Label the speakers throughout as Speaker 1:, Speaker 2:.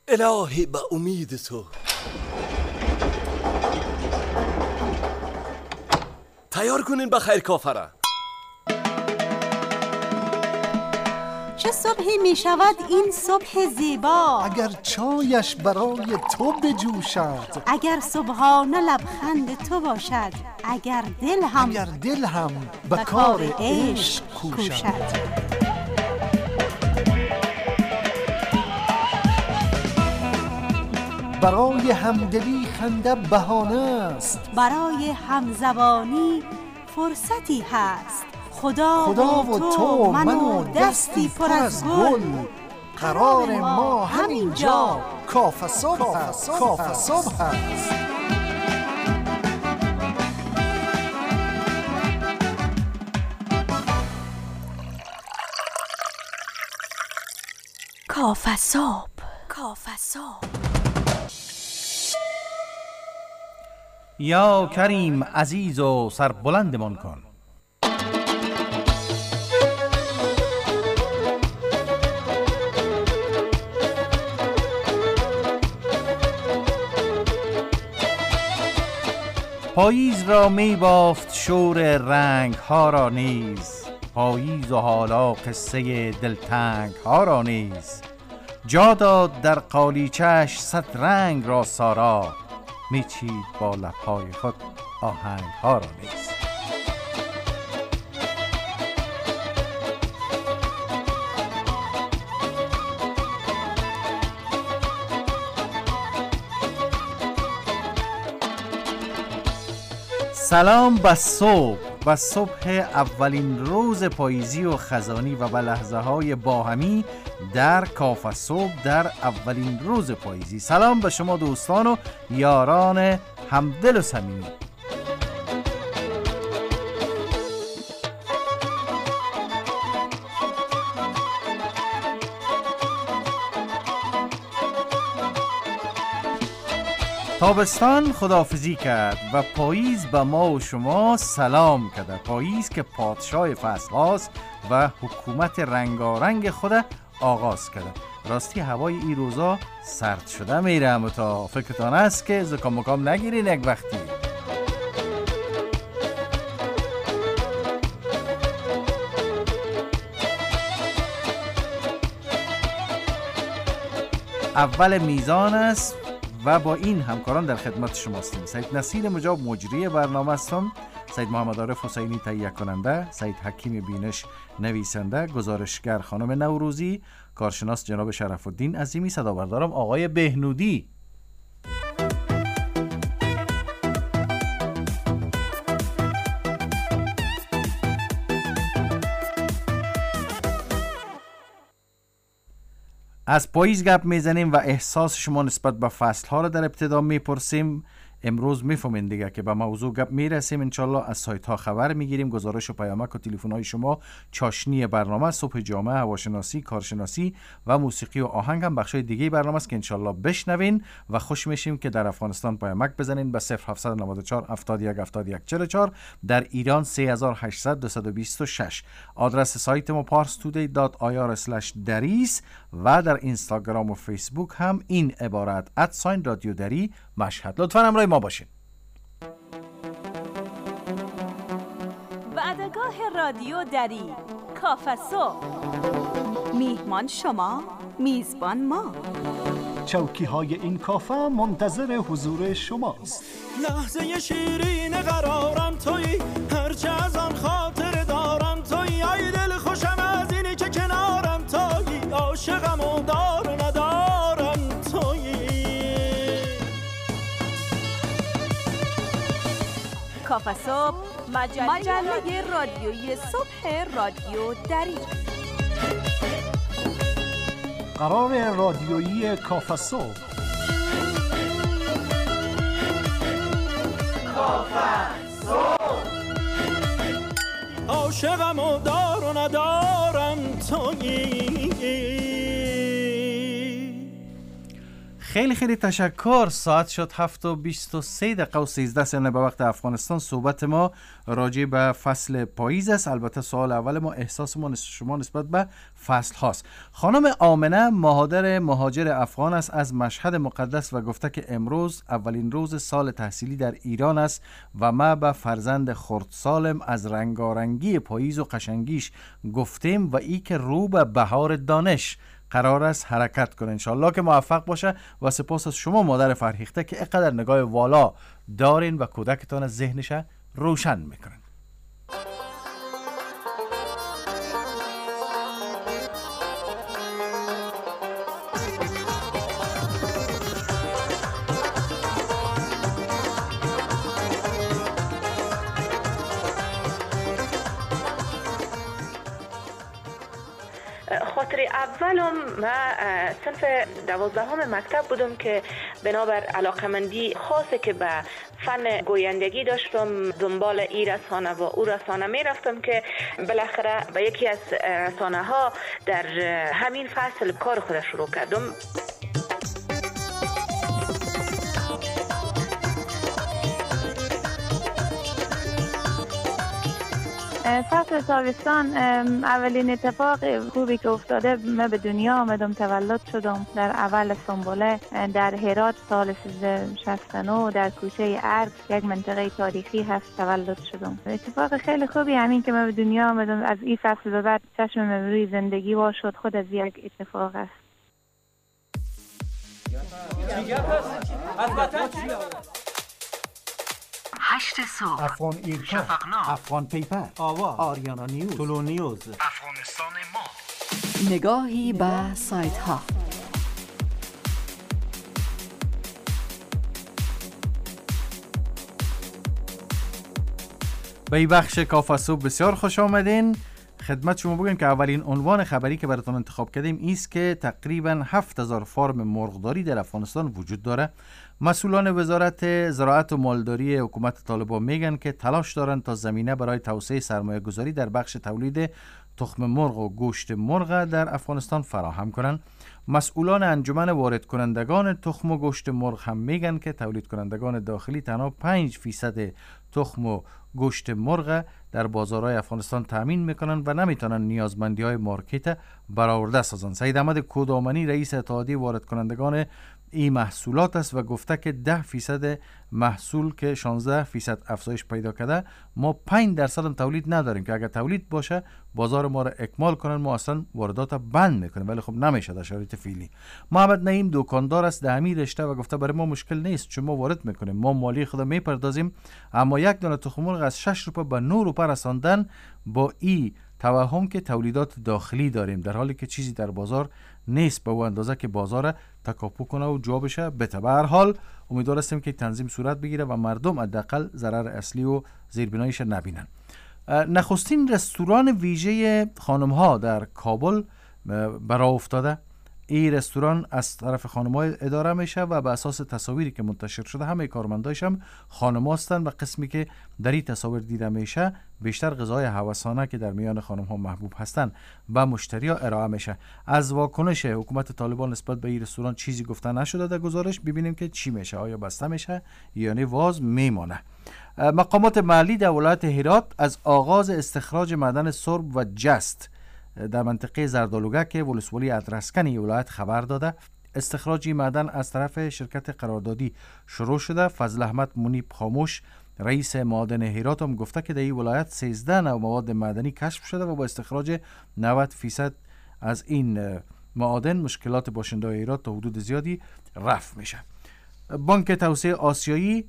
Speaker 1: الهی به امید تو. تیار کنین بخیر کافره.
Speaker 2: چه صبحی می شود این صبح زیبا،
Speaker 3: اگر چایش برای تو بجوشد،
Speaker 2: اگر صبحانه لبخند تو باشد، اگر دل هم به کار عشق کوشد.
Speaker 3: برای همدلی خنده بهانه است،
Speaker 2: برای همزبانی فرصتی هست. خدا
Speaker 3: و تو من و دستی پر از گل، قرار ما همینجا کافه صبح هست.
Speaker 2: کافه صبح.
Speaker 4: یا کریم عزیز و سربلندمان کن. پاییز را می بافت شور رنگ ها را نیز، پاییز و حالا قصه دلتنگ ها را نیز. جا داد در قالیچه‌اش صد رنگ را سارا، می چید با لب‌های خود آهنگ ها را نیز. سلام به صبح اولین روز پاییزی و خزانی و به لحظه های باهمی در کافه صبح در اولین روز پاییزی. سلام به شما دوستان و یاران همدل و صمیمی. تابستان خداحافظی کرد و پاییز به ما و شما سلام کرده. پاییز که پادشاه فصل هاست و حکومت رنگارنگ خود آغاز کرده. راستی هوای این روزا سرد شده میره، اما تا فکرتان است که زکام مکام نگیرین یک وقتی. اول میزان است و با این همکاران در خدمت شما هستیم. سید نصیر مجاب مجری برنامه هستم، سید محمد عارف حسینی تهیه کننده، سید حکیم بینش نویسنده، گزارشگر خانم نوروزی، کارشناس جناب شرف الدین عظیمی، صدابردارم آقای بهنودی. از پاییز گپ میزنیم و احساس شما نسبت به فصل‌ها را در ابتدا میپرسیم. امروز میفهمین دیگه که به موضوع گپ میرسیم. انشالله از سایت ها خبر میگیریم. گزارش و پیامک و تلفن های شما چاشنی برنامه. صبح جامعه، هواشناسی، کارشناسی و موسیقی و آهنگ هم بخشای دیگه برنامه است که انشالله بشنوین و خوش میشیم که در افغانستان پیامک بزنین به 0794 71 71 44، در ایران 3800 آدرس سایت ما parstoday.ir/daris و در اینستاگرام و فیسبوک هم این عبارت @رادیو دری مشهد. لطفاً همراه ما باشین.
Speaker 2: وعدگاه رادیو دری، کافه صبح. میهمان شما، میزبان ما.
Speaker 3: چوکی های این کافه منتظر حضور شماست.
Speaker 5: لحظه شیرین قرارم تویی، هرچه از آن خاطر دارم تویی. ای دل خوشم از اینی که کنارم تویی، عاشقم و دار ندارم تویی.
Speaker 2: کافه صبح، مجله رادیویی صبح رادیو دری.
Speaker 3: قرار رادیویی کافه صبح.
Speaker 5: عاشقم و دار و ندارم تویی.
Speaker 4: خیلی خیلی تشکر. ساعت شد 7:23 و 13 ثانیه به وقت افغانستان. صحبت ما راجع به فصل پاییز است. البته سوال اول ما احساس شما نسبت به فصل هاست. خانم آمنه مهاجر افغان است از مشهد مقدس و گفته که امروز اولین روز سال تحصیلی در ایران است و ما به فرزند خردسالم از رنگارنگی پاییز و قشنگیش گفتیم و ای که رو به بهار دانش قرار است حرکت کنه. انشالله که موفق باشه و سپاس از شما مادر فرهیخته که اینقدر نگاه والا دارین و کودکتان از ذهنش روشن میکنن.
Speaker 6: خاطر اولم ما صنف 12 مکتب بودم که بنابر علاقمندی خاصه که به فن گویندگی داشتم دنبال این رسانه و او رسانه می رفتم که بالاخره به یکی از رسانه ها در همین فصل کار خود شروع کردم.
Speaker 7: فصل تابستان اولین اتفاق خوبی که افتاده، من به دنیا آمدم، تولد شدم در اول سنبله در هرات سال 1369 در کوچه ارگ، یک منطقه تاریخی هست، تولد شدم. اتفاق خیلی خوبی همین که من به دنیا آمدم. از این فصل به بعد چشم من روی زندگی وا شد، خود از یک اتفاق است.
Speaker 8: 8 صبح
Speaker 3: افغان ایرکا،
Speaker 8: شفقنامه،
Speaker 3: افغان پیپر،
Speaker 5: آوا،
Speaker 3: آریانا نیوز،
Speaker 5: طلو نیوز،
Speaker 8: افغانستان ما.
Speaker 2: نگاهی به سایت ها.
Speaker 4: به این بخش کافه صبح بسیار خوش آمدین. خدمت شما بگم که اولین عنوان خبری که براتون انتخاب کردیم است که تقریباً 7000 فارم مرغداری در افغانستان وجود داره. مسئولان وزارت زراعت و مالداری حکومت طالبان میگن که تلاش دارن تا زمینه برای توسعه سرمایه گذاری در بخش تولید تخم مرغ و گوشت مرغ در افغانستان فراهم کنند. مسئولان انجمن وارد کنندگان تخم و گوشت مرغ هم میگن که تولید کنندگان داخلی تنها 5% تخم و گوشت مرغ در بازارهای افغانستان تامین میکنن و نمیتونن نیازمندی های مارکت برآورده سازن. سید احمد کودامنی رئیس اتحادیه وارد کنندگان این محصولات است و گفته که 10% محصول که 16% افزایش پیدا کرده، ما 5% هم تولید نداریم که اگر تولید باشه بازار ما را اکمال کنن، ما اصلا واردات بند میکنیم، ولی خب نمیشه در شرایط فعلی. محمد نعیم دکاندار است در همین رشته و گفته برای ما مشکل نیست چون ما وارد میکنیم، ما مالی خود میپردازیم، اما یک دانه تخم مرغ از 6 روپیه به 9 روپیه رساندن با این توهم که تولیدات داخلی داریم، در حالی که چیزی در بازار نیست به اون اندازه که بازار تکاپو کنه و جا بشه. به هر حال امیدوار هستیم که تنظیم صورت بگیره و مردم حداقل ضرر اصلی و زیربناییش نبینن. نخستین رستوران ویژه خانم ها در کابل برای افتاده. این رستوران از طرف خانم‌ها اداره میشه و به اساس تصاویری که منتشر شده همه کارمندایش هم خانم‌ها هستند و قسمی که در این تصاویر دیده میشه بیشتر غذای هوسانه که در میان خانم‌ها محبوب هستند و مشتری‌ها ارائه میشه. از واکنش حکومت طالبان نسبت به این رستوران چیزی گفته نشده در گزارش. ببینیم که چی میشه، آیا بسته میشه یا نه واز میمانه. مقامات محلی در ولایت هرات از آغاز استخراج معدن سرب و جست در منطقه زردالوگه ولسوالی ادرسکن ولایت خبر داده. استخراج این معدن از طرف شرکت قراردادی شروع شده. فضل احمد منیب خاموش رئیس معادن هرات هم گفته که در این ولایت 13 نوع مواد معدنی کشف شده و با استخراج 90% از این معادن مشکلات باشنده‌های هرات تا حدود زیادی رفع میشه. بانک توسعه آسیایی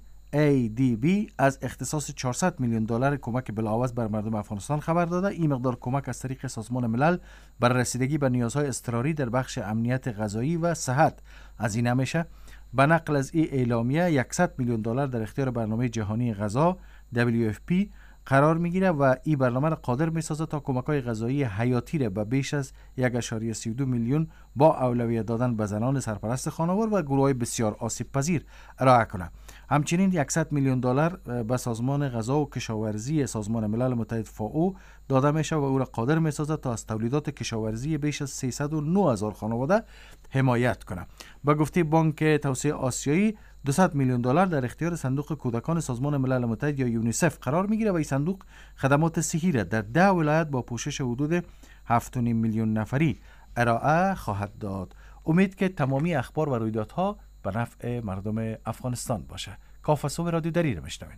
Speaker 4: ADB از اختصاص 400 میلیون دلار کمک بلاعوض بر مردم افغانستان خبر داده. این مقدار کمک از طریق سازمان ملل برای رسیدگی به نیازهای اضطراری در بخش امنیت غذایی و صحت هزینه میشه. به نقل از این اعلامیه 100 میلیون دلار در اختیار برنامه جهانی غذا WFP قرار میگیره و این برنامه را قادر میسازه تا کمک‌های غذایی حیاتی را به بیش از 1.32 میلیون با اولویت دادن به زنان سرپرست خانوار و گروه‌های بسیار آسیب پذیر ارائه کنه. همچنین 100 میلیون دلار به سازمان غذا و کشاورزی سازمان ملل متحد فائو داده میشه و او را قادر میسازه تا از تولیدات کشاورزی بیش از 309,000 خانواده حمایت کنه. به گفته بانک توسعه آسیایی 200 میلیون دلار در اختیار صندوق کودکان سازمان ملل متحد یا یونیسف قرار میگیره و این صندوق خدمات صحی را در 10 ولایت با پوشش حدود 7.5 میلیون نفری ارائه خواهد داد. امید که تمامی اخبار و رویدادها به نفع مردم افغانستان باشه. کافه صبح رادیو دری رو میشنوین.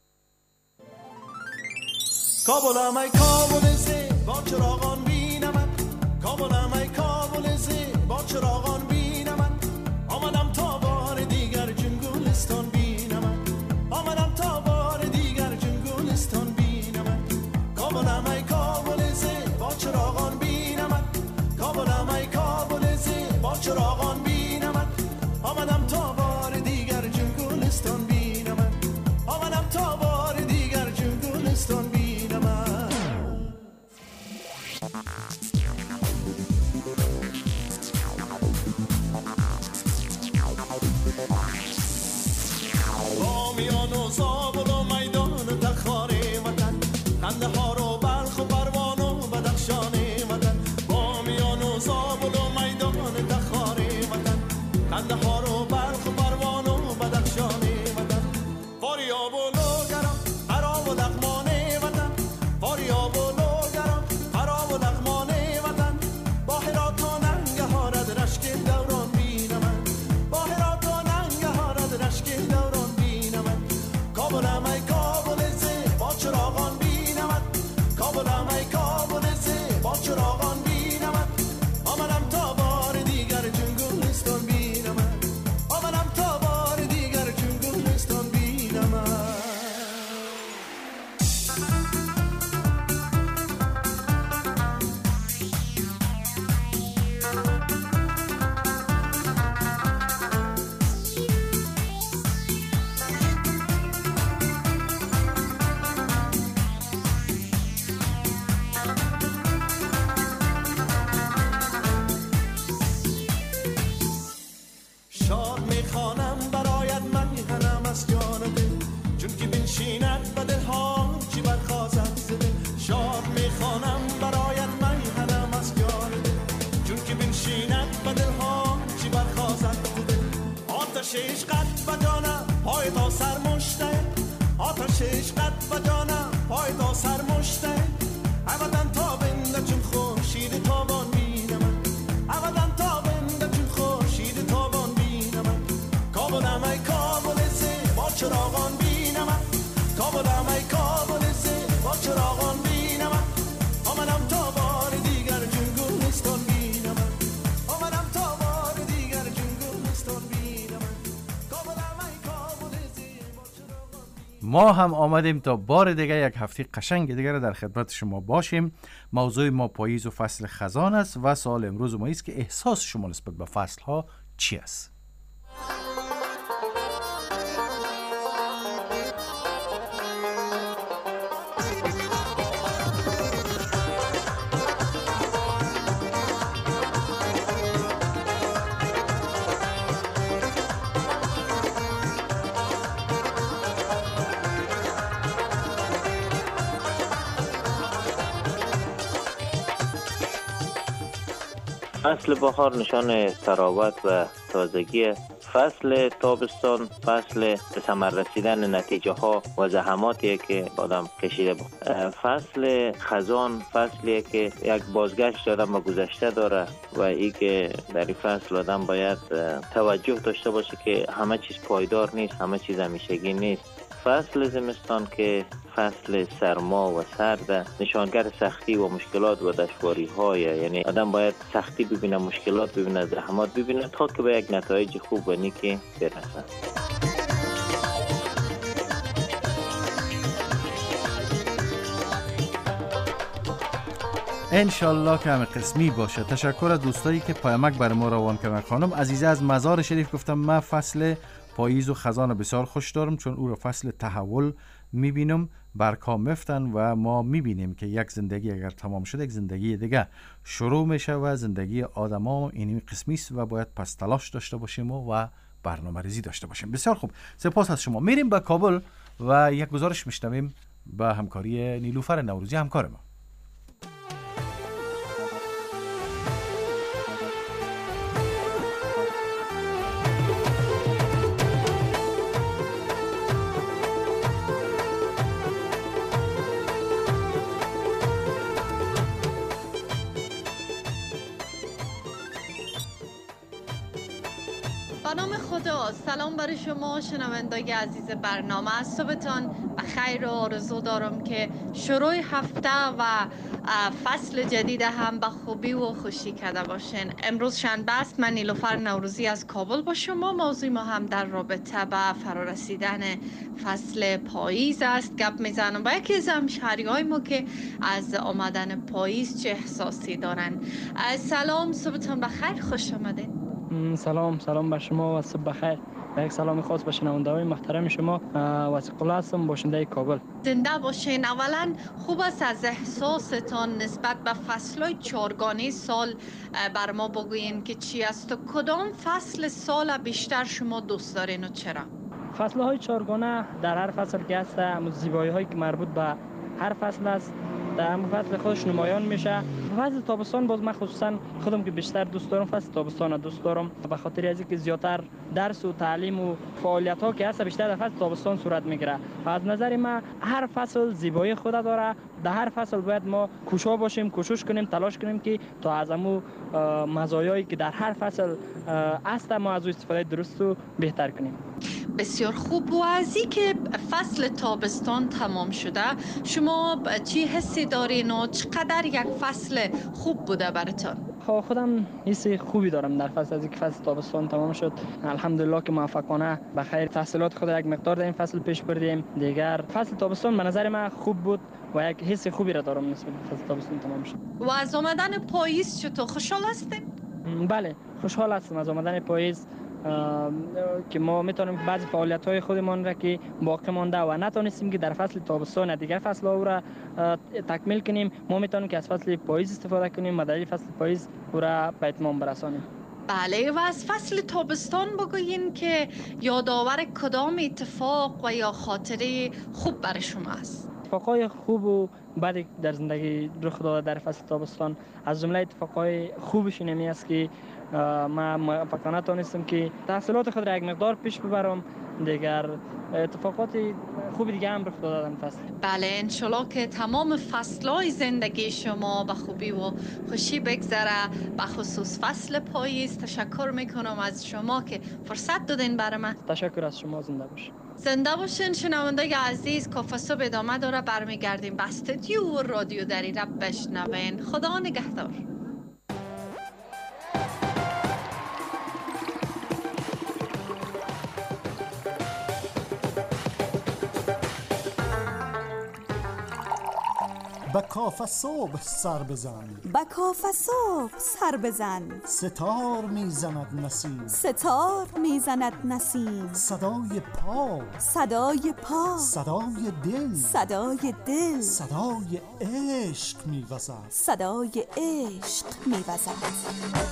Speaker 5: کابلم ای کابل زی با چراغان بینمت، کابلم ای کابل زی با چراغان بینمت، آمدم تا بار دیگر جنگلستان بینمت، آمدم تا بار دیگر جنگلستان بینمت، کابلم ای کابل زی با چراغان بینمت، کابلم ای کابل زی با چراغان بینمت، آمدم تا بار دیگر جنگلستان بینمت، آمدم تا بار دیگر جنگلستان بینمت. بامیان و زابل و میدان تخار وطن، خنده ها رو بلخ و پروان و بدخشان وطن، بامیان و زابل و میدان تخار وطن، خنده ها رو بلخ و پروان و بدخشان وطن، فاریاب و لوگران خراب و لغمان وطن، فاریاب و لوگران خراب و لغمان وطن، با هرات و ننگهار از رشک دوران بینم، با هرات و ننگهار از رشک دوران بینم، کابلم ای کابل زی با چراغان بینم، کابلم ای کابل زی با چراغان بینم، آمدم تا بار دیگر جنگلستان بینم، آمدم تا بار دیگر جنگلستان بینم. شاد میخوانم برایت من هنم از جان دل، چون که بنشیند به دل ها چی برخازد زده، شاد میخوانم برایت من هنم از جان دل، چون که بنشیند به دل ها چی برخازد زده، آتش عشقت و جانم پای تا سر مشته، آتش عشقت و جانم پای تا سر مشته، ابدا تا بنده چون خورشید تابان بینم، ابدا تا بنده چون خورشید تابان بینم، کابلم ای کابل زی با چراغان بینم، کابلم ای کابل زی با چراغان بینم، آمدم تا بار دیگر جنگلستان بینم، آمدم تا بار دیگر جنگلستان بینم، کابلم ای کابل زی با چراغان بینم.
Speaker 4: ما هم آمدیم تا بار دیگه یک هفته قشنگ دیگر در خدمت شما باشیم. موضوع ما پاییز و فصل خزان است و سوال امروز ما است که احساس شما نسبت به فصل ها چی است؟
Speaker 9: فصل بهار نشان تراوت و تازگی، فصل تابستان فصل به ثمر رسیدن نتیجه ها و زحماتی که آدم کشیده بود. فصل خزان فصلیه که یک بازگشت دادن به گذشته داره و ای که در این فصل آدم باید توجه داشته باشه که همه چیز پایدار نیست، همه چیز همیشگی نیست. فصل زمستان که فصل سرما و سرد، نشانگر سختی و مشکلات و دشواری های، یعنی آدم باید سختی ببینه، مشکلات ببینه، زحمات ببینه تا که به یک نتایج خوب و نیکی برسه.
Speaker 4: انشالله که همه قسمی باشه. تشکر از دوستایی که پیامک بر ما روان کردن. خانم عزیزه از مزار شریف گفتم من فصل پاییز و خزان بسیار خوش دارم چون او را فصل تحول میبینم. برکا میفتن و ما میبینیم که یک زندگی اگر تمام شد یک زندگی دیگه شروع میشه و زندگی آدما این قسمی است و باید پس تلاش داشته باشیم و برنامه ریزی داشته باشیم. بسیار خوب، سپاس از شما. میریم به کابل و یک گزارش میشنویم با همکاری نیلوفر نوروزی همکار ما.
Speaker 10: به نام خدا، سلام برای شما شنوندگان عزیز برنامه. صبحتان بخیر و آرزو دارم که شروع هفته و فصل جدید هم به خوبی و خوشی کرده باشین. امروز شنبه است. من نیلوفر نوروزی از کابل با شما. موضوع ما هم در رابطه با فرارسیدن فصل پاییز است گپ میزنم با یکی از همشهری‌های ما که از آمدن پاییز چه احساسی دارن. سلام، صبحتان بخیر، خوش آمدین.
Speaker 11: سلام بر شما و صبح بخیر. یک سلام خاص به شنونده‌های محترم شما. واسقلا هستم، باشنده کابل.
Speaker 10: زنده باشین. اولا خوب است از احساستان نسبت به فصل‌های چهارگانه سال بر ما بگوین که چی است و کدام فصل سال بیشتر شما دوست دارین و چرا؟
Speaker 11: فصل‌های چهارگانه در هر فصل که هست زیبایی‌هایی که مربوط به هر فصل است در همون فصل خودش نمایان میشه. فصل تابستان باز من خصوصا خودم که بیشتر دوست دارم فصل تابستان دوست دارم به خاطر از اینکه زیاتر درس و تعلیم و فعالیت ها که هست بیشتر در فصل تابستان صورت میگیره. از نظر من هر فصل زیبایی خود داره. در هر فصل باید ما کوشا باشیم، کوشش کنیم، تلاش کنیم که تا از همون مزایایی که در هر فصل است ما از استفاده درست و بهتر کنیم.
Speaker 10: بسیار خوب. و از این که فصل تابستان تمام شده شما چی حسی دارین و چقدر یک فصل خوب بوده براتون؟
Speaker 11: خودم حس خوبی دارم در فصل از اینکه فصل تابستان تمام شد. الحمدلله که موفقانه به خیر تحصیلات خود یک مقدار در این فصل پیش بردیم. دیگر فصل تابستان به نظر من خوب بود و یک حس خوبی را دارم نسبت به فصل تابستان تمام شد.
Speaker 10: و از آمدن پاییز چطور خوشحال هستین؟
Speaker 11: بله خوشحال هستم از آمدن پاییز که ما میتونیم بعضی فعالیت‌های خودمان را که باقی مانده و نتونستیم که در فصل تابستان دیگر فصل‌ها را تکمیل کنیم، ما میتونیم که از فصل پاییز استفاده کنیم و در فصل پاییز او را به اتمام برسانیم.
Speaker 10: بله، و از فصل تابستان بگویین که یادآور کدام اتفاق و یا خاطره خوب برای شما است؟
Speaker 11: اتفاقای خوب و بعد در زندگی رخ داده در فصل تابستان از جمله اتفاقای خوبش اینمی است که من موفقانه تونستم که تحصیلات خود را یک مقدار پیش ببرم. دیگر اتفاقات خوب دیگه هم رخ داده در فصل.
Speaker 10: بله، انشالله که تمام فصلهای زندگی شما به خوبی و خوشی بگذره. به خصوص فصل پاییز تشکر میکنم از شما که فرصت دادین برای من.
Speaker 11: تشکر از شما. زنده باشین.
Speaker 10: زنده باشین شنوندگان عزیز. کافه صبح ادامه داره. برمیگردیم به استودیو و رادیو دری را بشنوین. خدا نگهدار.
Speaker 3: به کافه صبح سر بزن،
Speaker 2: به کافه صبح سر بزن،
Speaker 3: ستار میزند نسیم،
Speaker 2: ستار میزند نسیم،
Speaker 3: صدای پا،
Speaker 2: صدای پا،
Speaker 3: صدای دل،
Speaker 2: صدای دل،
Speaker 3: صدای عشق میوزد،
Speaker 2: صدای عشق میوزد.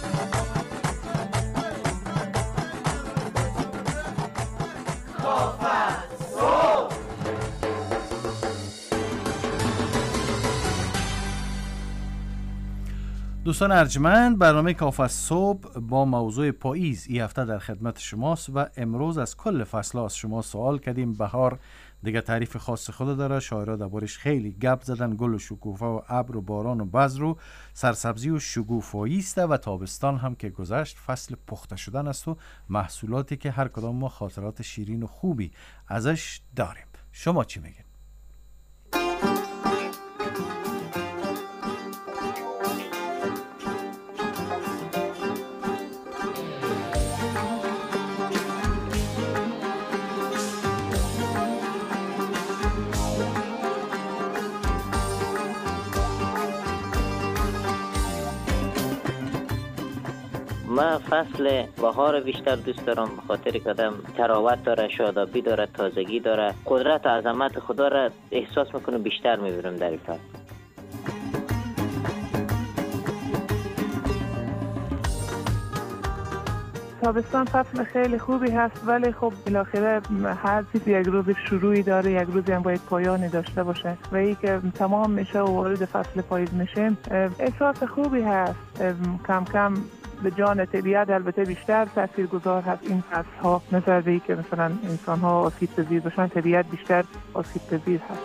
Speaker 4: دوستان ارجمند، برنامه کافه صبح با موضوع پاییز این هفته در خدمت شماست و امروز از کل فصل‌ها از شما سوال کردیم. بهار دیگه تعریف خاص خود داره، شاعرها دربارش خیلی گپ زدن. گل و شکوفه و ابر و باران و بذر و سرسبزی و شگوفایی است و تابستان هم که گذشت فصل پخته شدن است و محصولاتی که هر کدام ما خاطرات شیرین و خوبی ازش داریم. شما چی میگین؟
Speaker 9: من فصل بهار بیشتر دوست دارم، به خاطر که آدم تراوت داره، شادابی داره، تازگی داره، قدرت و عظمت خدا را احساس میکنه، بیشتر میبینم در این فصل.
Speaker 7: تابستان فصل خیلی خوبی هست، ولی خب بالاخره هر چیز یک روز شروعی داره، یک روزی هم باید پایانی داشته باشه و ای که تمام میشه و وارد فصل پاییز میشیم احساس خوبی هست. کم کم به جان طبیعت البته بیشتر تاثیرگذار هست این فصل ها، نظر به ای که مثلا انسان ها آسیب پذیر باشن، طبیعت بیشتر آسیب پذیر هست.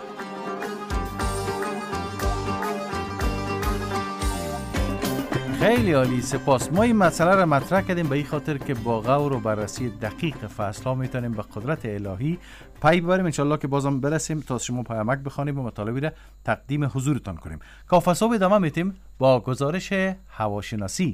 Speaker 4: خیلی عالی، سپاس. ما این مسئله را مطرح کردیم به این خاطر که با غور و بررسی دقیق فصل ها میتونیم به قدرت الهی پی ببریم. انشالله که بازم برسیم تا شما پیامک بخوانیم و مطالبی را تقدیم حضورتان کنیم. کافه صبح ادامه میتیم با گزارش هواشناسی.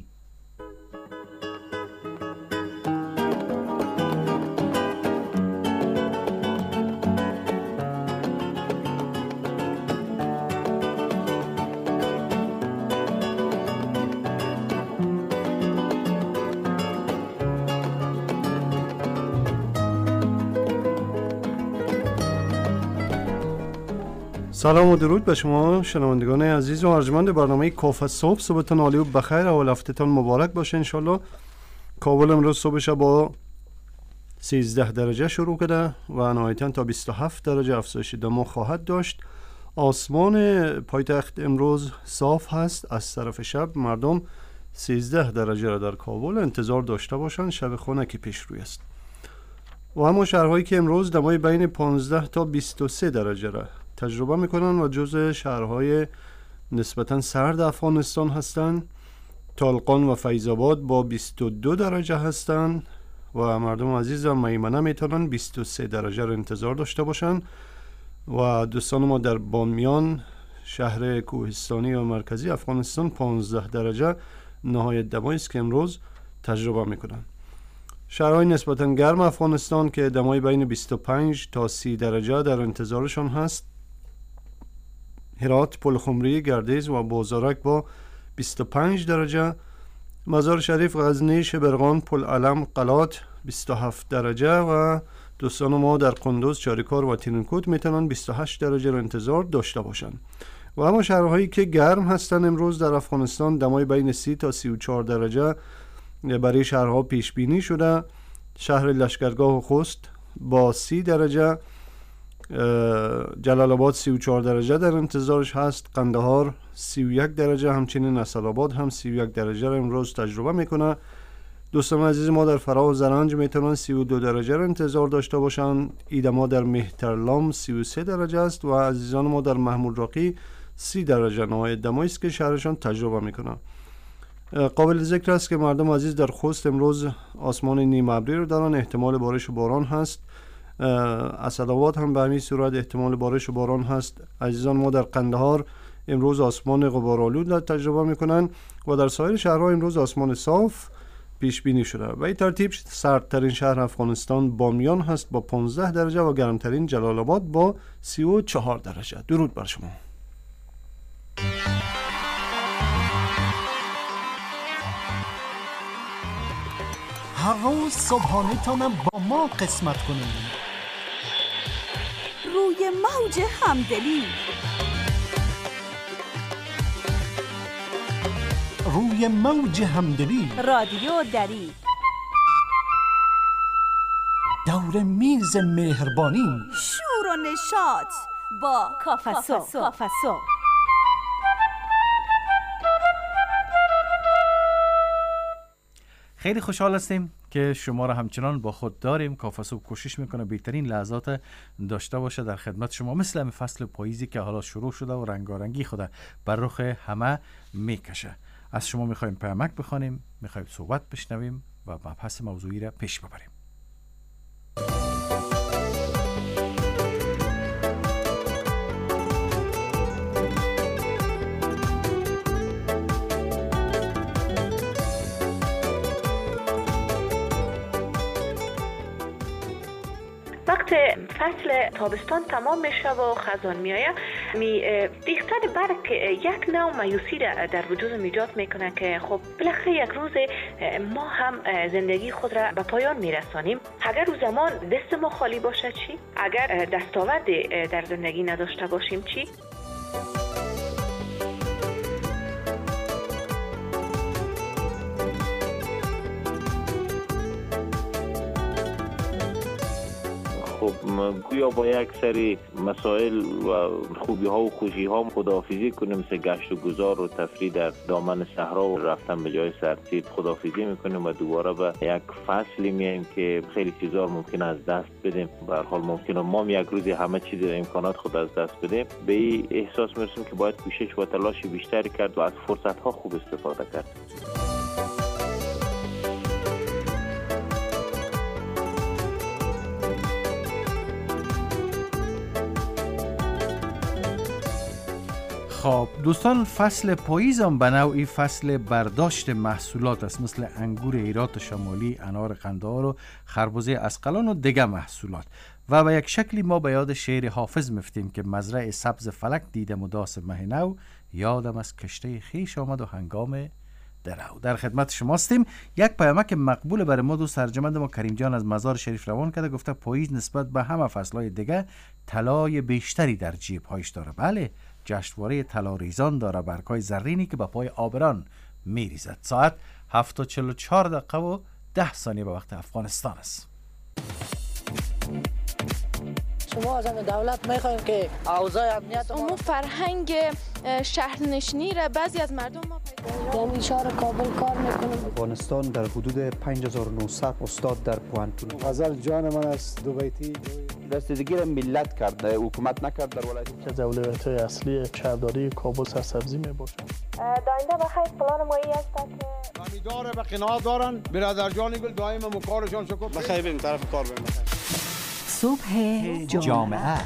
Speaker 12: سلام و درود به شما شنوندگان عزیز و ارجمند برنامه کافه صبح. صبحتون عالی و بخیر، اول هفتهتون مبارک باشه انشالله. کابل امروز صبحش با 13 درجه شروع کرده و نهایتاً تا 27 درجه افزایش دما خواهد داشت. آسمان پایتخت امروز صاف هست. از طرف شب مردم 13 درجه را در کابل انتظار داشته باشند. شب خنکی پیش روی است. و اما شهرهایی که امروز دمای بین 15 تا 23 درجه را تجربه میکنن و جزء شهرهای نسبتا سرد افغانستان هستند. طالقان و فیض آباد با 22 درجه هستند و مردم عزیز و میمنه میتونن 23 درجه رو انتظار داشته باشن. و دوستان ما در بامیان شهر کوهستانی و مرکزی افغانستان 15 درجه نهایت دمایی است که امروز تجربه میکنن. شهرهای نسبتا گرم افغانستان که دمای بین 25 تا 30 درجه در انتظارشان هست: هرات، پلخمری، گردیز و بازارک با 25 درجه، مزار شریف، غزنی، شبرغان، پل علم، قلات 27 درجه و دوستان ما در قندوز، چاریکار و تینکوت میتونن 28 درجه رو انتظار داشته باشن. و اما شهرهایی که گرم هستن امروز در افغانستان دمای بین 30 تا 34 درجه برای شهرها پیش بینی شده: شهر لشکرگاه و خوست با 30 درجه، جلال آباد 34 درجه در انتظارش هست، قندهار 31 درجه، همچنین اسدآباد هم 31 درجه را امروز تجربه میکنه. دوستان عزیز ما در فراه و زرنج میتونن 32 درجه را انتظار داشته باشند. ایده ما در مهترلام 33 درجه است و عزیزان ما در محمود راقی 30 درجه نهایت دمایی است که شهرشان تجربه میکنه. قابل ذکر است که مردم عزیز در خوست امروز آسمان نیم ابری رو دارن، احتمال بارش و باران هست. اسدآباد هم به همین صورت احتمال بارش و باران هست. عزیزان ما در قندهار امروز آسمان غبارآلود را تجربه میکنن و در سایر شهرها امروز آسمان صاف پیش بینی شده. و این ترتیب سردترین شهر افغانستان بامیان هست با 15 درجه و گرمترین جلال آباد با 34 درجه. درود بر شما.
Speaker 3: هر روز صبحانه تانم با ما قسمت کنید.
Speaker 2: روی موج همدلی،
Speaker 3: روی موج همدلی،
Speaker 2: رادیو دری،
Speaker 3: دور میز مهربانی،
Speaker 2: شور و نشاط با کافه صبح.
Speaker 4: خیلی خوشحال هستیم که شما را همچنان با خود داریم. کافه صبح کوشش میکنه بهترین لحظات داشته باشه در خدمت شما، مثل همین فصل پاییزی که حالا شروع شده و رنگارنگی خود بر رخ همه میکشه. از شما میخوایم پیامک بخوانیم، میخوایم صحبت بشنویم و مبحث موضوعی را پیش ببریم.
Speaker 6: وقت فصل تابستان تمام میشه و خزان میایه، امی ریختن برگ یک نوع مایوسی را در وجود ایجاد میکنه که خب بالاخره یک روز ما هم زندگی خود را به پایان میرسانیم. اگر او زمان دست ما خالی باشه چی؟ اگر دستاورد در زندگی نداشته باشیم چی؟
Speaker 9: خب گویا با یک سری مسائل و خوبی ها و خوشی ها خداحافظی کنیم، مثل گشت و گذار و تفریح در دامن صحرا و رفتن به جای سرتیپ خداحافظی میکنیم و دوباره به یک فصلی میایم که خیلی چیزا ممکن از دست بدیم. به هر حال ممکنه ما یک روزی همه چیز امکانات خود از دست بدیم. به این احساس میرسیم که باید کوشش و تلاش بیشتری کرد و از فرصت ها خوب استفاده کرد.
Speaker 4: خب دوستان، فصل پاییز هم به نوعی فصل برداشت محصولات است، مثل انگور هرات شمالی، انار قندهار و خربزه اسقلان و دیگه محصولات. و به یک شکلی ما به یاد شعر حافظ مفتیم که مزرعه سبز فلک دیدم و داس مه نو، یادم از کشته خیش آمد و هنگام درو. در خدمت شماستیم. یک پیامک مقبول برای ما دوست ارجمند ما کریم جان از مزار شریف روان کرده، گفته پاییز نسبت به همه فصلهای دیگه طلای بیشتری در جیب هایش داره. بله، جشنواره طلا ریزان داره، برگ‌های زرینی که به پای آبران میریزد. ساعت 7:44 و 10 ثانیه به وقت افغانستان است.
Speaker 13: شما از دولت میخوایم که اوضاع امنیت
Speaker 14: ما فرهنگ شهرنشینی را بعضی از مردم ما
Speaker 13: پیدا در شهر کابل کار میکنم.
Speaker 15: افغانستان در حدود 5900 استاد در پوانتون.
Speaker 16: غزل جان من است دو بیتی
Speaker 17: رسیدگی را ملت کرده، حکومت نکرد در ولایت
Speaker 18: که اولویت اصلی شهرداری کابل سرسبزی می باشد.
Speaker 19: داینده بخیر پلان مایی است که
Speaker 20: امیدواره به قناعت دارن. برادر جان گل دائم مکارشان شکر
Speaker 21: بخیر بریم طرف کار بریم.
Speaker 2: صبح جامعه.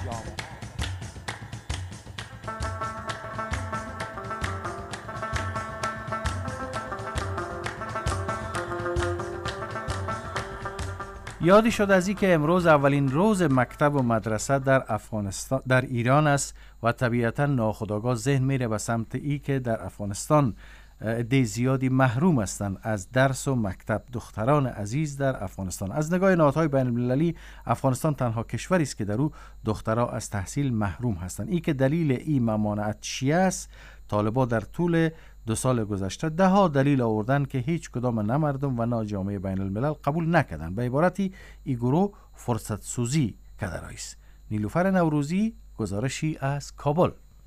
Speaker 4: یادی شد از این که امروز اولین روز مکتب و مدرسه در افغانستان در ایران است و طبیعتا ناخودآگاه ذهن میره به سمت ای که در افغانستان عده زیادی محروم هستند از درس و مکتب. دختران عزیز در افغانستان، از نگاه نهادهای بین المللی افغانستان تنها کشوری است که در او دخترها از تحصیل محروم هستند. ای که دلیل این ممانعت چی است؟ طالبان در طول 2 سال گذشته ده ها دلیل آوردن که هیچ کدام نه مردم و نه جامعه بین الملل قبول نکردند. به عبارتی این گروه فرصت سوزی کرده است. نیلوفر نوروزی گزارشی از کابل.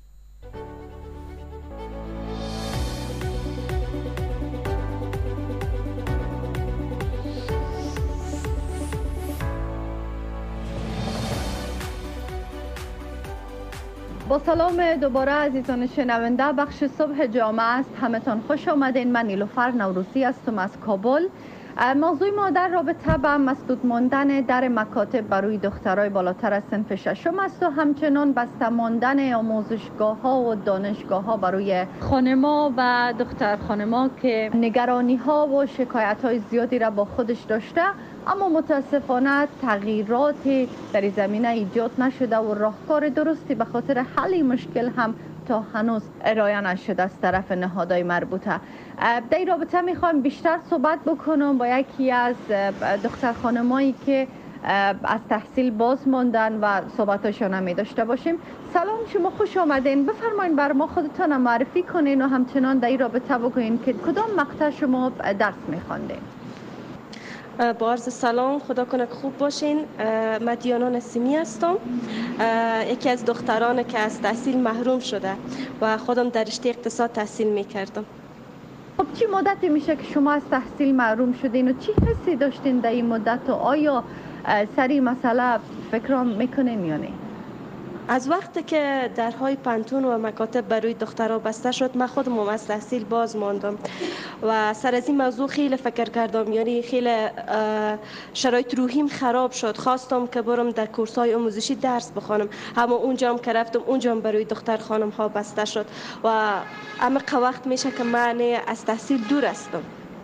Speaker 10: با سلام دوباره عزیزان شنونده، بخش صبح جامعه است. همتان خوش آمدین. من نیلوفر نوروزی هستم از کابل. موضوع ما در رابطه با مسدود ماندن در مکاتب برای دخترای بالاتر از صنف ششم است و همچنان بسته ماندن آموزشگاه ها و دانشگاه ها برای خانما و دختر خانما که نگرانی ها و شکایت های زیادی را با خودش داشته، اما متاسفانه تغییراتی در این زمینه ایجاد نشده و راهکار درستی به خاطر حل این مشکل هم تا هنوز ارائه نشده از طرف نهادهای مربوطه. در این رابطه میخوایم بیشتر صحبت بکنم با یکی از دختر خانمایی که از تحصیل باز ماندن و صحبتاشون هم داشته باشیم. سلام، شما خوش آمدین. بفرمایید بر ما خودتان معرفی کنین و همچنان در این رابطه بگوین که کدام مقطع شما درس میخواندین.
Speaker 22: با عرض سلام، خدا کنه که خوب باشین. من دیانا نسیمی هستم، یکی از دختران که از تحصیل محروم شده و خودم در رشته اقتصاد تحصیل میکردم.
Speaker 10: خب چی مدتی میشه که شما از تحصیل محروم شدین و چی حسی داشتین در این مدت و آیا سری مسئله فکر میکنین یا نه؟
Speaker 22: از وقتی که درهای پانتون و مکاتب برای دخترها بسته شد، من خودم از تحصیل باز ماندم و سر از این موضوع خیلی فکر کردم، یعنی خیلی شرایط روحیم خراب شد. خواستم که برم در کورس‌های آموزشی درس بخوانم، اما اونجا هم که رفتم اونجا هم برای دختر خانم ها بسته شد و عمق وقت میشه که من از تحصیل دور هستم.
Speaker 10: خب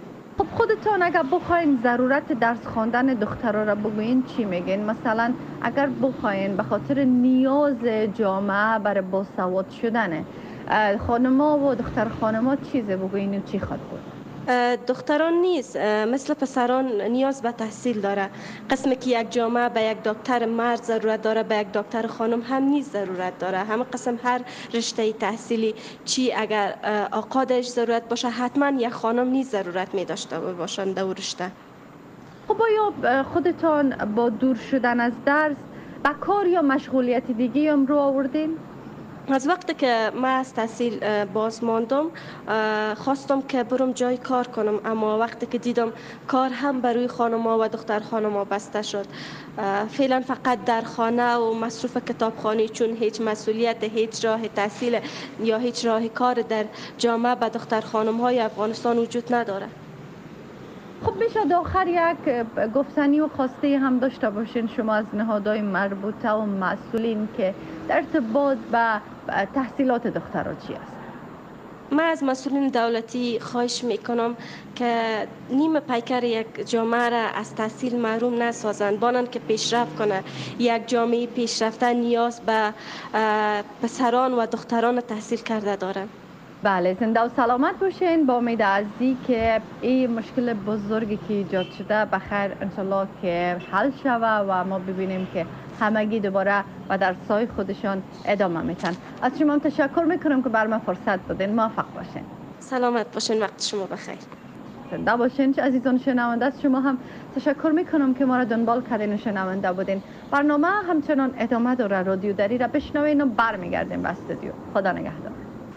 Speaker 10: خودتان اگر بخواین ضرورت درس خواندن دخترها را بگوین چی میگین؟ مثلا اگر بخواین به خاطر نیاز جامعه برای باسواد شدن خانما و دختر خانما چیزی بگوین و چی خواد بود؟
Speaker 22: دختران نیست مثل پسران نیاز به تحصیل داره. قسمی که یک جامعه به یک دکتر مرد ضرورت داره، به یک دکتر خانم هم نیز ضرورت داره. همه قسم هر رشته تحصیلی چی اگر آقا داشت ضرورت باشه، حتما یک خانم نیز ضرورت می داشته باشند در رشته.
Speaker 10: خب آیا خودتان با دور شدن از درس به کار یا مشغولیت دیگه هم رو آوردین؟
Speaker 22: از وقتی که من از تحصیل باز ماندم خواستم که برم جای کار کنم، اما وقتی که دیدم کار هم برای خانما و دختر خانما بسته شد، فعلا فقط در خانه و مصروف کتابخانه، چون هیچ مسئولیت، هیچ راه تحصیل یا هیچ راه کار در جامعه به دختر خانم های افغانستان وجود نداره.
Speaker 10: خب میشه آخر یک گفتنی و خواسته هم داشته باشین شما از نهادهای مربوطه و مسئولین که در ارتباط به تحصیلات دخترها چی است؟
Speaker 22: من از مسئولین دولتی خواهش میکنم که نیم پیکر یک جامعه را از تحصیل محروم نسازند، بانند که پیشرفت کنه. یک جامعه پیشرفته نیاز به پسران و دختران تحصیل کرده داره.
Speaker 10: بله، زنده و سلامت باشین. با امید عزیزی که این مشکل بزرگی که ایجاد شده بخیر انشالله که حل شوه و ما ببینیم که همگی دوباره و در سای خودشان ادامه میتن. از شما تشکر میکنم که بر من فرصت دادین. موفق باشین.
Speaker 22: سلامت باشین. وقت شما بخیر.
Speaker 10: زنده باشین. عزیزان شنونده، از شما هم تشکر میکنم که ما را دنبال کردین و شنونده بودین. برنامه همچنان ادامه داره. رادیو دری را بشنوین و برمیگردیم به استودیو. خدا نگهدار.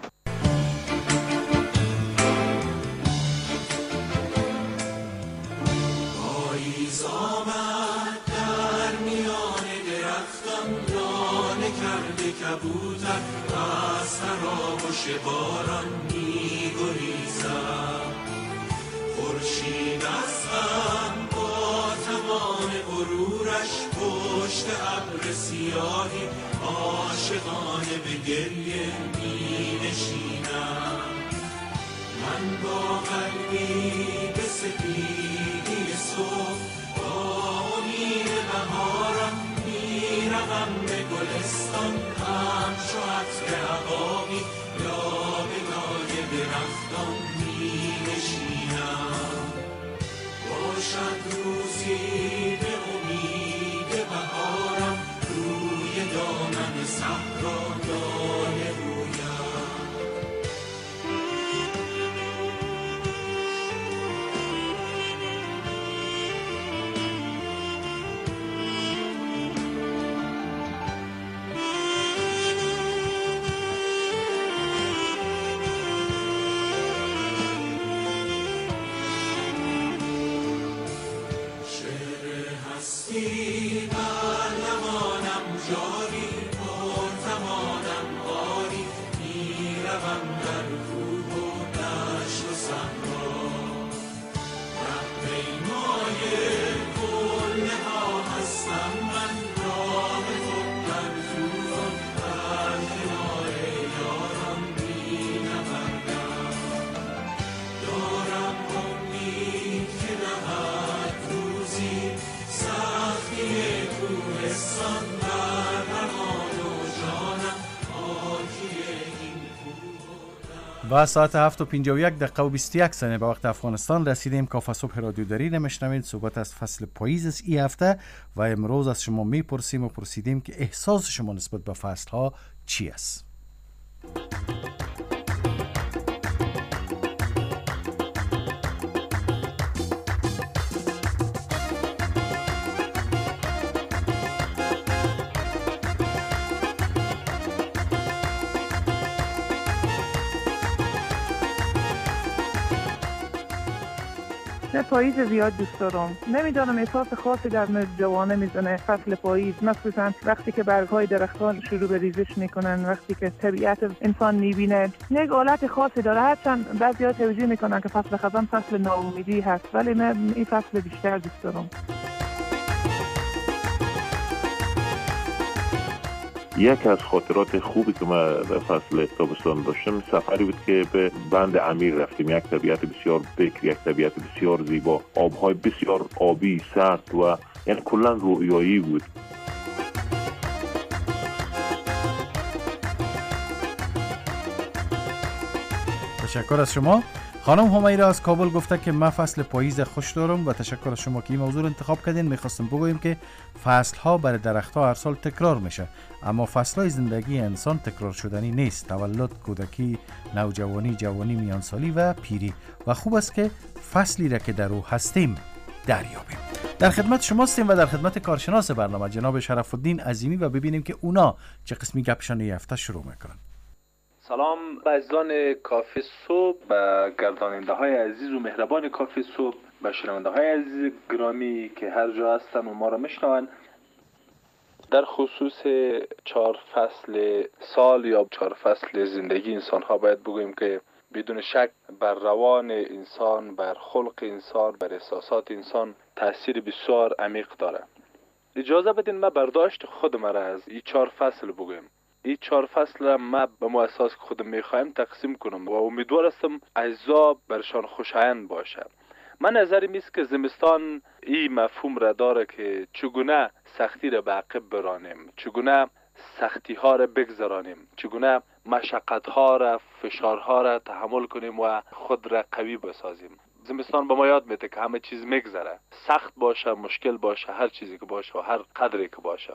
Speaker 5: کبوتر از تراوش باران می گریزد، خورشید از غم با تمام غرورش پشت ابر سیاهی عاشقانه به گریه می نشیند. من با قلبی به سپیدی صبح با امید بهارم میروم به گلستان، همچو عطر عقابی لابه‌لای درختان می‌نشینم. باشد روزی به امید بهارم روی دامن صحرا لاله رویم.
Speaker 4: و ساعت 7:51 و 21 ثانیه به وقت افغانستان رسیدیم. کافه صبح رادیو دری نمیشنوید. صحبت از فصل پاییز است این هفته و امروز از شما میپرسیم و پرسیدیم که احساس شما نسبت به فصل ها چی است؟
Speaker 1: نه، پاییز زیاد دوست دارم. نمیدانم، احساس خاصی در جوانه میزنه فصل پاییز، مخصوصا وقتی که برگ‌های درختان شروع به ریزش میکنن، وقتی که طبیعت انسان میبینه. یک حالت خاصی داره. هرچند بعضی‌ها توجیه میکنن که فصل خزان فصل ناامیدی هست، ولی من این فصل بیشتر دوست دارم.
Speaker 8: یک از خاطرات خوبی که ما در فصل تابستان داشتم سفری بود که به بند امیر رفتیم. یک طبیعت بسیار بکر، یک طبیعت بسیار زیبا، آبهای بسیار آبی سرد و یعنی کلا رویایی بود.
Speaker 4: تشکر از شما. خانم همیرا از کابل گفته که من فصل پاییز خوش دارم و تشکر از شما که این موضوع انتخاب کردین. میخواستم بگویم که فصل ها برای درخت ها هر سال تکرار میشه، اما فصل های زندگی انسان تکرار شدنی نیست. تولد، کودکی، نوجوانی، جوانی، میانسالی و پیری، و خوب است که فصلی را که در او هستیم دریابیم. در خدمت شما هستیم و در خدمت کارشناس برنامه جناب شرف الدین عظیمی و ببینیم که اونا چه قسمی گپشان هفته شروع میکنن.
Speaker 21: سلام به عزیزان کافی صبح، به گرداننده های عزیز و مهربان کافی صبح، به شنونده های عزیز گرامی که هر جا هستن و ما را میشنوند. در خصوص 4 فصل سال یا 4 فصل زندگی انسان ها باید بگوییم که بدون شک بر روان انسان، بر خلق انسان، بر احساسات انسان تاثیر بسیار عمیق داره. اجازه بدین ما برداشت خودم را از این 4 فصل بگویم. این 4 فصل را ما به ما اساس که خودم میخوایم تقسیم کنم و امیدوار هستم اجزا برشان خوشایند باشه. من نظرم است که زمستان این مفهوم را داره که چگونه سختی را به عقب برانیم، چگونه سختی ها را بگذرانیم، چگونه مشقت ها را، فشار ها را تحمل کنیم و خود را قوی بسازیم. زمستان به ما یاد میده که همه چیز میگذره، سخت باشه، مشکل باشه، هر چیزی که باشه و هر قدری که باشه.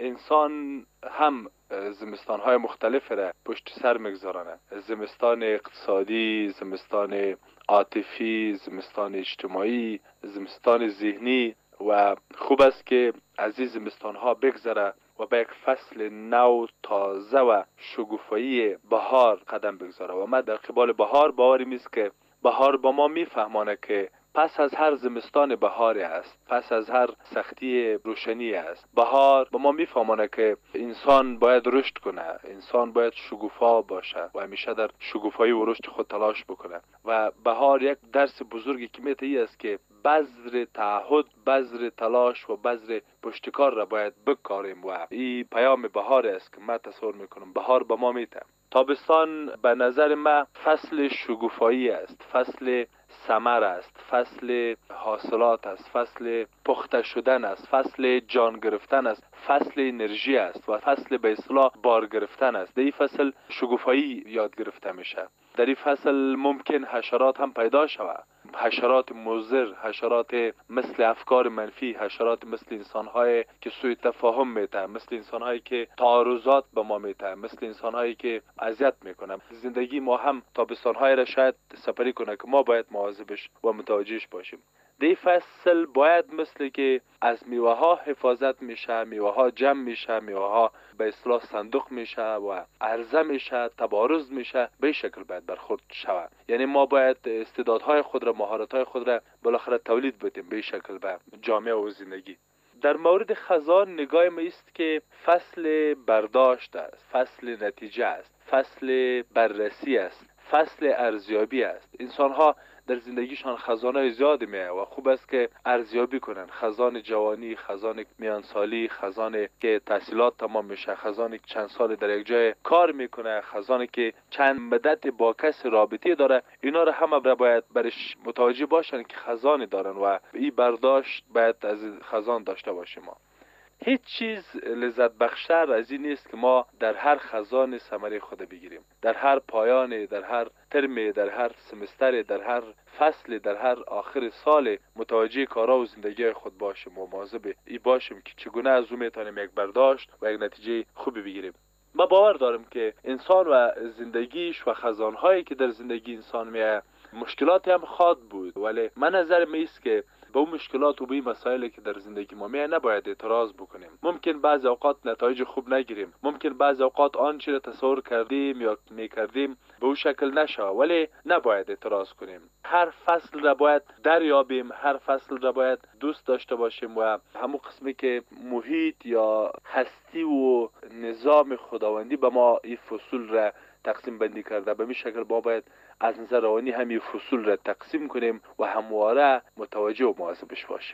Speaker 21: انسان هم زمستان های مختلف را پشت سر میگذارانه. زمستان اقتصادی، زمستان عاطفی، زمستان اجتماعی، زمستان ذهنی، و خوب است که از این زمستان ها بگذره و به یک فصل نو، تازه و شگوفایی بهار قدم بگذاره. و من در قبال بهار باورم است که بهار با ما میفهمانه که پس از هر زمستان بهاری است، پس از هر سختی روشنی است. بهار با ما میفهمانه که انسان باید رشد کنه، انسان باید شگوفا باشه و همیشه در شگوفایی و رشد خود تلاش بکنه. و بهار یک درس بزرگی که میته ای است که بذر تعهد، بذر تلاش و بذر پشتکار را باید بکاریم و این پیام بهار است که من تصور میکنم بهار با ما میته. تابستان به نظر من فصل شگوفایی است، فصل ثمر است، فصل حاصلات است، فصل پخته شدن است، فصل جان گرفتن است، فصل انرژی است و فصل به اصطلاح بار گرفتن است. در این فصل شگوفایی یاد گرفته میشه. در این فصل ممکن حشرات هم پیدا شود، حشرات مضر، حشرات مثل افکار منفی، حشرات مثل انسان‌های که سوء تفاهم میته، مثل انسان‌هایی که تعارضات به ما میته، مثل انسان‌هایی که اذیت میکنن. زندگی ما هم تابستان‌های را شاید سپری کنه که ما باید مواظبش و متوجهش باشیم. دی فصل باید مثل که از میوه ها حفاظت میشه، میوه ها جمع میشه، میوه ها به اصطلاح صندوق میشه و عرضه میشه، تبارز میشه، به شکل باید برخورد شود. یعنی ما باید استعدادهای خود را، مهارت‌های خود را بالاخره تولید بدیم به شکل به جامعه و زندگی. در مورد خزان نگاه ما است که فصل برداشت است، فصل نتیجه است، فصل بررسی است، فصل ارزیابی است. انسان‌ها در زندگیشان خزانه‌های زیادی میه و خوب است که ارزیابی کنن. خزان جوانی، خزان میانسالی، خزانی که تحصیلات تمام میشه، خزانی که چند سال در یک جای کار میکنه، خزانی که چند مدت با کس رابطه داره. اینا رو همه باید برش متوجه باشن که خزانی دارن و این برداشت باید از خزان داشته باشیم. ما هیچ چیز لذت بخشتر از این نیست که ما در هر خزان ثمره خود بگیریم، در هر پایان، در هر ترم، در هر سمستر، در هر فصل، در هر آخر سال متوجه کارا و زندگی خود باشیم و مواظب ای باشیم که چگونه از اون میتونیم یک برداشت و یک نتیجه خوبی بگیریم. ما باور دارم که انسان و زندگیش و خزانهایی که در زندگی انسان میه مشکلاتی هم خواد بود، ولی من نظرم است که به اون مشکلات و به این مسائلی که در زندگی ما میه نباید اعتراض بکنیم. ممکن بعضی اوقات نتایج خوب نگیریم، ممکن بعضی اوقات آنچه را تصور کردیم یا میکردیم به اون شکل نشه، ولی نباید اعتراض کنیم. هر فصل را باید دریابیم، هر فصل را باید دوست داشته باشیم و همون قسمی که محیط یا هستی و نظام خداوندی به ما این فصول را تقسیم بندی کرده، به این شکل ما باید از نظر روانی همین فصول را تقسیم کنیم و همواره متوجه و مواظبش باشیم.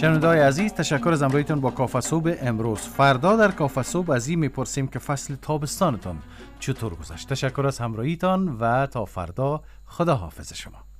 Speaker 4: شنونده‌های عزیز، تشکر از همراهیتون با کافه صبح امروز. فردا در کافه صبح از این میپرسیم که فصل تابستانتون چطور گذشت. تشکر از همراهیتان و تا فردا، خدا حافظ شما.